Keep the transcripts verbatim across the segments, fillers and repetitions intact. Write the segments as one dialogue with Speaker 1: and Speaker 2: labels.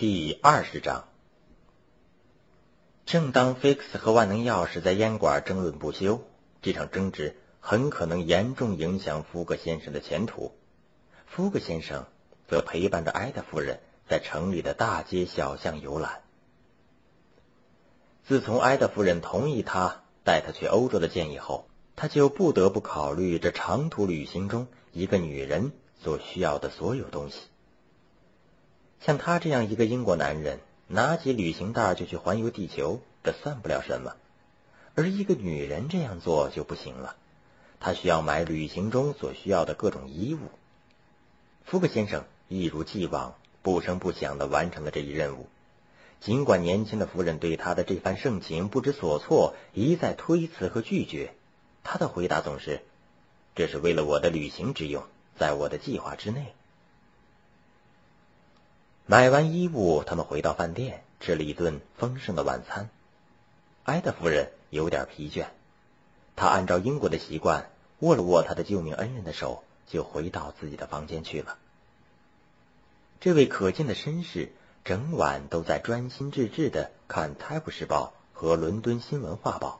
Speaker 1: 第二十章。正当菲克斯和万能钥匙在烟馆争论不休，这场争执很可能严重影响福格先生的前途。福格先生则陪伴着艾达夫人在城里的大街小巷游览。自从艾达夫人同意他带他去欧洲的建议后，他就不得不考虑这长途旅行中一个女人所需要的所有东西。像他这样一个英国男人，拿起旅行袋就去环游地球，这算不了什么。而一个女人这样做就不行了，她需要买旅行中所需要的各种衣物。福克先生一如既往不声不响地完成了这一任务。尽管年轻的夫人对他的这番盛情不知所措，一再推辞和拒绝，他的回答总是：这是为了我的旅行之用，在我的计划之内。买完衣物，他们回到饭店，吃了一顿丰盛的晚餐。艾达夫人有点疲倦，她按照英国的习惯握了握她的救命恩人的手，就回到自己的房间去了。这位可敬的绅士整晚都在专心致志地看《泰晤士报》和《伦敦新闻画报》。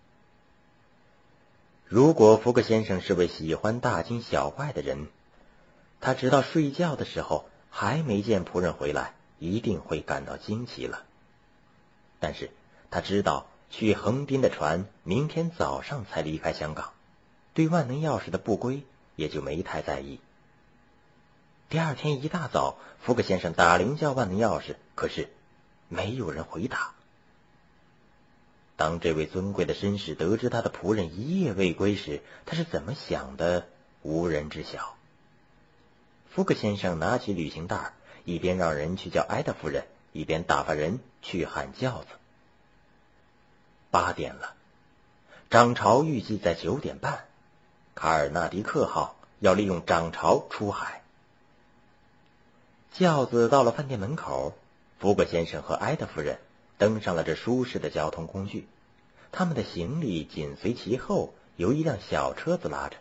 Speaker 1: 如果福克先生是位喜欢大惊小怪的人，他直到睡觉的时候还没见仆人回来，一定会感到惊奇了。但是他知道去横滨的船明天早上才离开香港，对万能钥匙的不归也就没太在意。第二天一大早，福克先生打铃叫万能钥匙，可是没有人回答。当这位尊贵的绅士得知他的仆人一夜未归时，他是怎么想的，无人知晓。福克先生拿起旅行袋，一边让人去叫艾达夫人，一边打发人去喊轿子。八点了，涨潮预计在九点半，卡尔纳迪克号要利用涨潮出海。轿子到了饭店门口，福克先生和艾达夫人登上了这舒适的交通工具，他们的行李紧随其后，由一辆小车子拉着。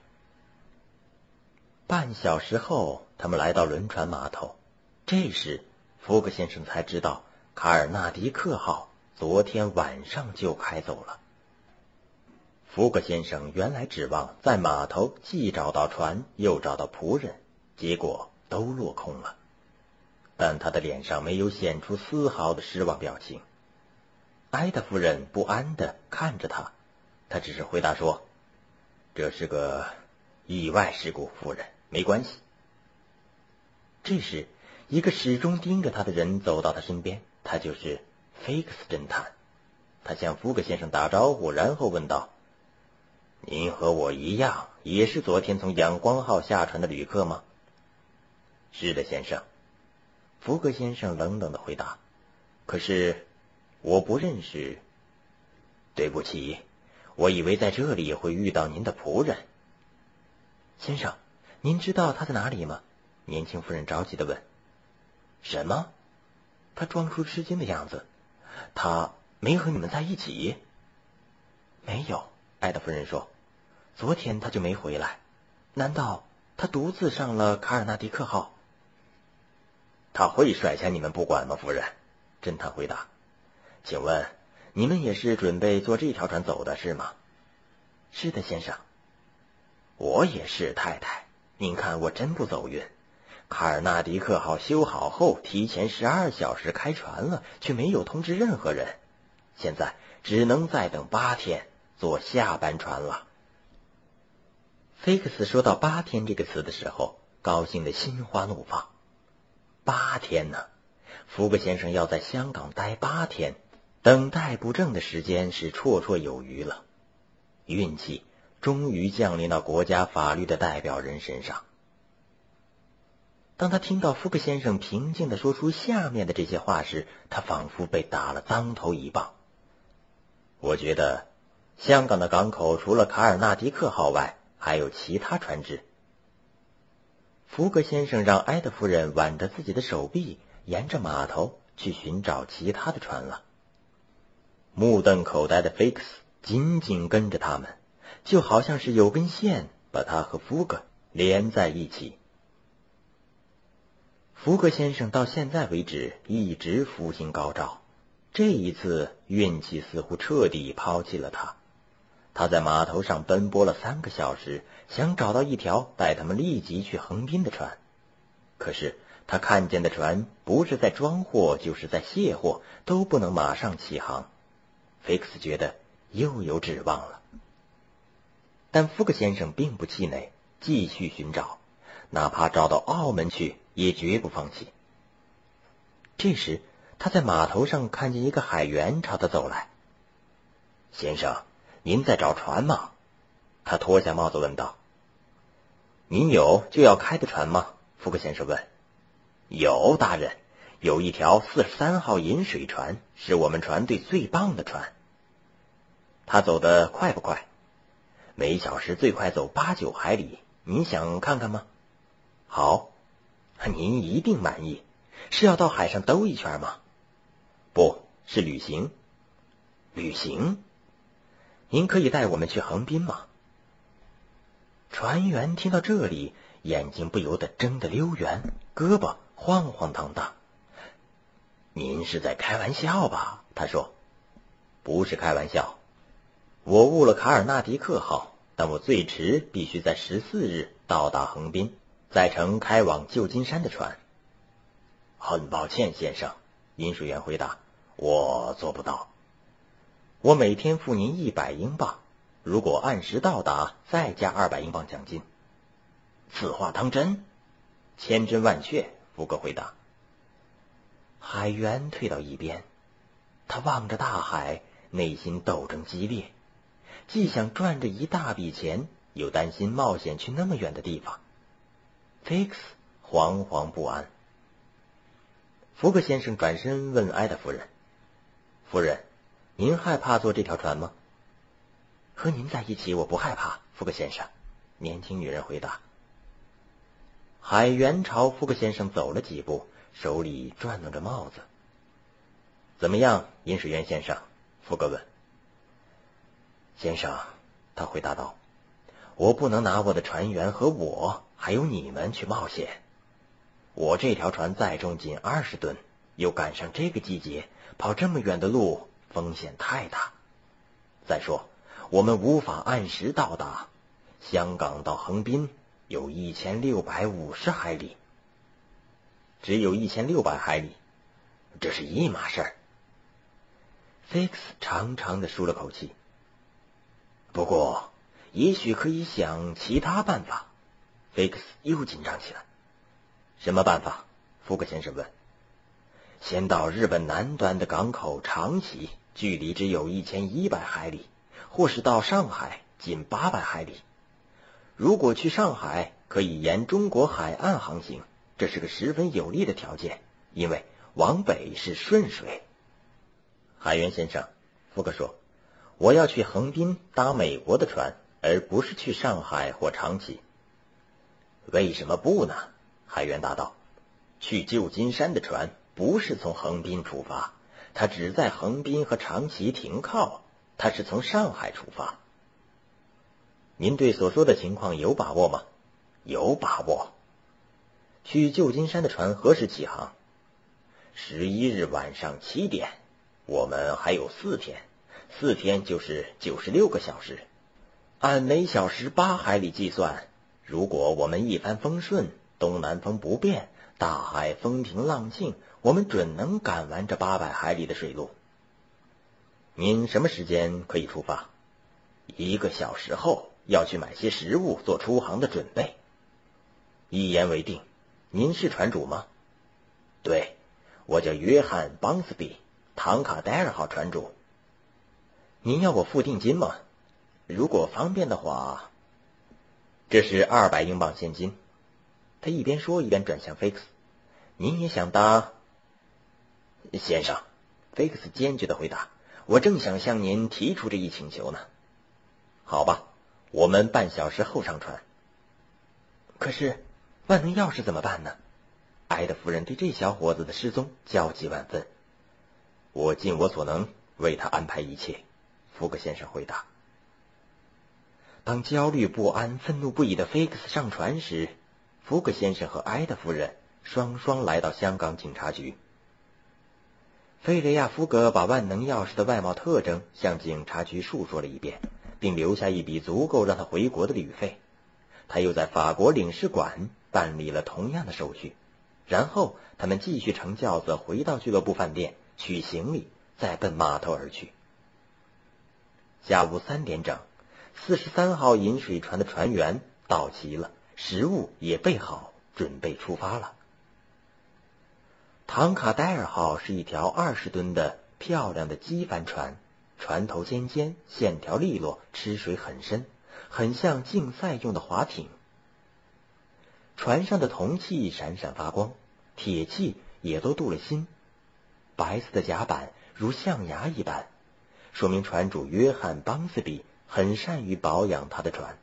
Speaker 1: 半小时后，他们来到轮船码头。这时福克先生才知道卡尔纳迪克号昨天晚上就开走了。福克先生原来指望在码头既找到船又找到仆人，结果都落空了。但他的脸上没有显出丝毫的失望表情。艾达夫人不安地看着他，他只是回答说：这是个意外事故，夫人，没关系。这时一个始终盯着他的人走到他身边，他就是菲克斯侦探。他向福克先生打招呼，然后问道：您和我一样，也是昨天从阳光号下船的旅客吗？是的，先生。福克先生冷冷地回答：可是我不认识。对不起，我以为在这里会遇到您的仆人。先生，您知道他在哪里吗？年轻夫人着急地问。什么？他装出吃惊的样子。他没和你们在一起？没有，艾达夫人说，昨天他就没回来。难道他独自上了卡尔纳迪克号？他会甩下你们不管吗，夫人？侦探回答。请问你们也是准备坐这条船走的是吗？是的，先生。我也是，太太。您看我真不走运。卡尔纳迪克号修好后提前十二小时开船了，却没有通知任何人。现在只能再等八天，坐下班船了。菲克斯说到八天这个词的时候，高兴得心花怒放。八天呢？福克先生要在香港待八天，等待不正的时间是绰绰有余了。运气终于降临到国家法律的代表人身上。当他听到福克先生平静地说出下面的这些话时，他仿佛被打了当头一棒。我觉得香港的港口除了卡尔纳迪克号外，还有其他船只。福克先生让艾达夫人挽着自己的手臂，沿着码头去寻找其他的船了。目瞪口呆的菲克斯紧紧跟着他们，就好像是有根线把他和福克连在一起。 福格先生到现在为止一直福星高照，这一次运气似乎彻底抛弃了他。他在码头上奔波了三个小时，想找到一条带他们立即去横滨的船。可是他看见的船不是在装货就是在卸货，都不能马上起航。菲克斯觉得又有指望了。但福克先生并不气馁，继续寻找，哪怕找到澳门去也绝不放弃。这时他在码头上看见一个海员朝他走来。先生，您在找船吗？他脱下帽子问道。您有就要开的船吗？福克先生问。有，大人，有一条四十三号引水船，是我们船队最棒的船。他走得快不快？每小时最快走八九海里，您想看看吗？好，您一定满意。是要到海上兜一圈吗？不，是旅行。旅行？您可以带我们去横滨吗？船员听到这里，眼睛不由得睁得溜圆，胳膊晃晃荡荡。您是在开玩笑吧？他说。不是开玩笑，我误了卡尔纳迪克号，但我最迟必须在十四日到达横滨，再乘开往旧金山的船。很抱歉，先生，引水员回答，我做不到。我每天付您一百英镑，如果按时到达，再加二百英镑奖金。此话当真？千真万确，福格回答。海员退到一边，他望着大海，内心斗争激烈，既想赚着一大笔钱，又担心冒险去那么远的地方。菲克斯惶惶不安。福格先生转身问埃达夫人：“夫人，您害怕坐这条船吗？”“和您在一起，我不害怕。”福格先生，年轻女人回答。海员朝福格先生走了几步，手里转弄着帽子。“怎么样，饮水员先生？”福格问。“先生，”他回答道，“我不能拿我的船员和我还有你们去冒险。我这条船载重仅二十吨，又赶上这个季节，跑这么远的路，风险太大。再说，我们无法按时到达，香港到横滨有一千六百五十海里。”“只有一千六百海里，这是一码事儿。”菲克斯长长的舒了口气。“不过，也许可以想其他办法。”菲克斯又紧张起来。“什么办法？”福克先生问。“先到日本南端的港口长崎，距离只有一千一百海里，或是到上海，仅八百海里。如果去上海，可以沿中国海岸航行，这是个十分有利的条件，因为往北是顺水。”“海员先生，”福克说，“我要去横滨搭美国的船，而不是去上海或长崎。”“为什么不呢？”海员答道，“去旧金山的船不是从横滨出发，它只在横滨和长崎停靠，它是从上海出发。”“您对所说的情况有把握吗？”“有把握。”“去旧金山的船何时起航？”“十一日晚上七点。我们还有四天，四天就是九十六个小时。按每小时八海里计算，如果我们一帆风顺，东南风不变，大海风平浪静，我们准能赶完这八百海里的水路。”“您什么时间可以出发？”“一个小时后，要去买些食物，做出航的准备。”“一言为定。您是船主吗？”“对，我叫约翰·邦斯比，唐卡戴尔号船主。”“您要我付定金吗？”“如果方便的话。”“这是二百英镑现金。”他一边说一边转向菲克斯。“您也想搭？”“先生，”菲克斯坚决地回答，“我正想向您提出这一请求呢。”“好吧，我们半小时后上船。”“可是万能钥匙怎么办呢？”埃德夫人对这小伙子的失踪焦急万分。“我尽我所能为他安排一切。”福克先生回答。当焦虑不安、愤怒不已的菲克斯上船时，福克先生和埃德夫人双双来到香港警察局。菲雷亚·福格把万能钥匙的外貌特征向警察局述说了一遍，并留下一笔足够让他回国的旅费。他又在法国领事馆办理了同样的手续，然后他们继续乘轿子回到俱乐部饭店取行李，再奔码头而去。下午三点整，四十三号引水船的船员到齐了，食物也备好，准备出发了。唐卡戴尔号是一条二十吨的漂亮的机帆船，船头尖尖，线条利落，吃水很深，很像竞赛用的划艇。船上的铜器闪闪发光，铁器也都镀了锌，白色的甲板如象牙一般，说明船主约翰·邦斯比很善于保养他的船。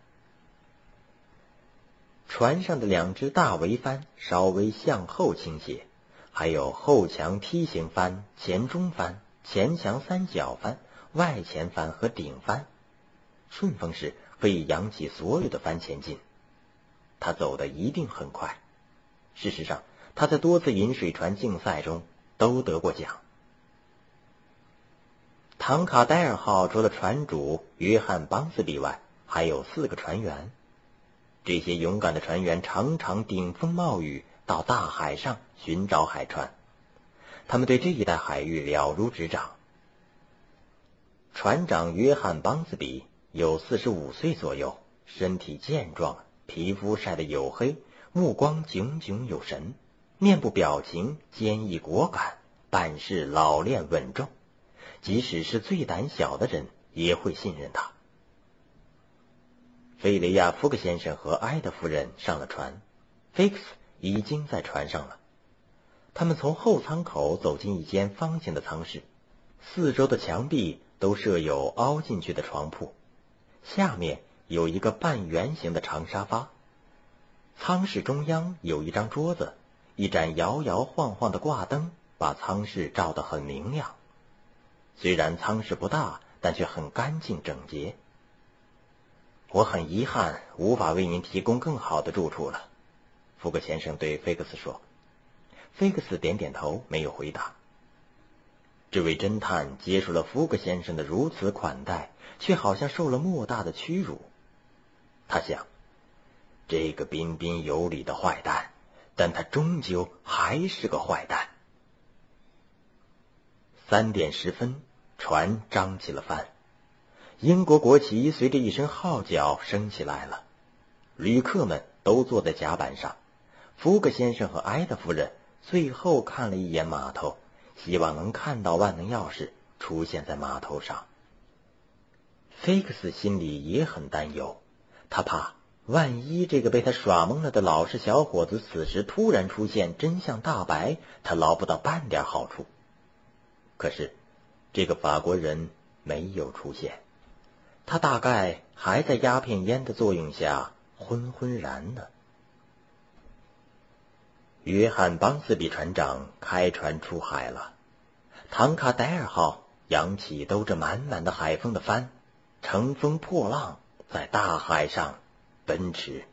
Speaker 1: 船上的两只大桅帆稍微向后倾斜，还有后墙梯形帆、前中帆、前墙三角帆、外前帆和顶帆，顺风时可以扬起所有的帆前进。他走得一定很快，事实上他在多次引水船竞赛中都得过奖。唐卡戴尔号除了船主约翰·邦斯比外，还有四个船员。这些勇敢的船员常常顶风冒雨到大海上寻找海船，他们对这一带海域了如指掌。船长约翰·邦斯比有四十五岁左右，身体健壮，皮肤晒得黝黑，目光炯炯有神，面部表情坚毅果敢，办事老练稳重，即使是最胆小的人也会信任他。菲雷亚·福克先生和埃德夫人上了船，菲克斯已经在船上了。他们从后舱口走进一间方形的舱室，四周的墙壁都设有凹进去的床铺，下面有一个半圆形的长沙发。舱室中央有一张桌子，一盏摇摇晃晃的挂灯把舱室照得很明亮。虽然舱室不大，但却很干净整洁。我很遗憾无法为您提供更好的住处了，福克先生对菲克斯说。菲克斯点点头，没有回答。这位侦探接受了福克先生的如此款待，却好像受了莫大的屈辱。他想，这个彬彬有礼的坏蛋，但他终究还是个坏蛋。三点十分，船张起了帆，英国国旗随着一声号角升起来了。旅客们都坐在甲板上，福克先生和埃德夫人最后看了一眼码头，希望能看到万能钥匙出现在码头上。菲克斯心里也很担忧，他怕万一这个被他耍蒙了的老实小伙子此时突然出现，真相大白，他捞不到半点好处。可是这个法国人没有出现，他大概还在鸦片烟的作用下昏昏然呢。约翰·邦斯比船长开船出海了，唐卡戴尔号扬起兜着满满的海风的帆，乘风破浪在大海上奔驰。